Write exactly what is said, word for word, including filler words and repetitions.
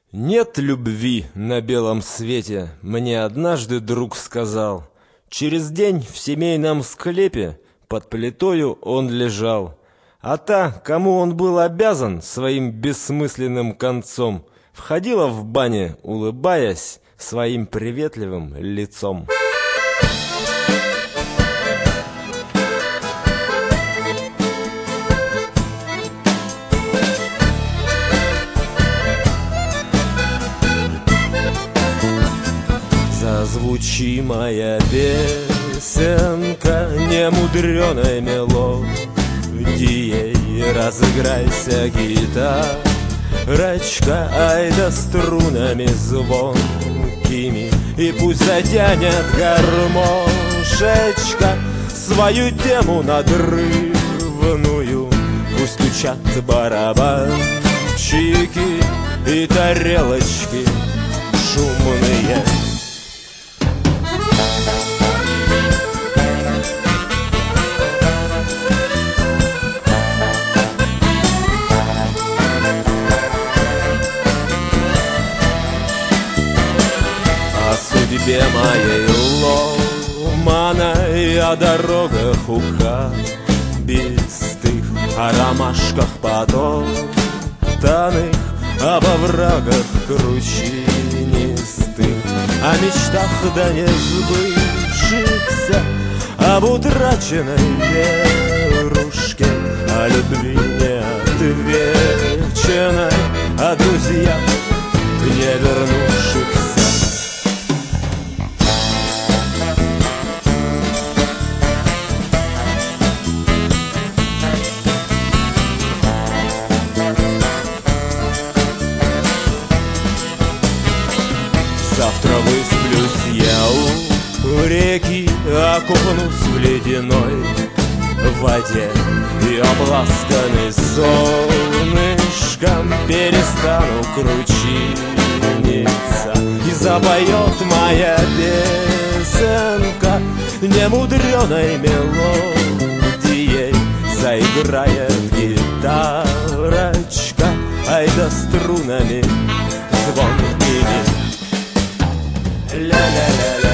Нет любви на белом свете, мне однажды друг сказал. Через день в семейном склепе под плитою он лежал. А та, кому он был обязан своим бессмысленным концом, входила в бане, улыбаясь своим приветливым лицом. Зазвучи моя песенка немудреной мелодией, разыграйся гитарочка, ай да струнами звонкими, и пусть затянет гармошечка свою тему надрывную. Пусть стучат барабанчики и тарелочки шумные. О судьбе моей ломаной, о дорогах ухабистых, о ромашках потоптанных, об оврагах кручинистых, о мечтах да не сбывшихся, об утраченной верушке, о любви неотвеченной, о друзьях не вернувшихся. Завтра высплюсь я у реки, окунусь в ледяной воде, и обласканный солнышком перестану кручиниться. И запоет моя песенка немудреной мелодией, заиграет гитарочка, ай да струнами звонкими. La la la la.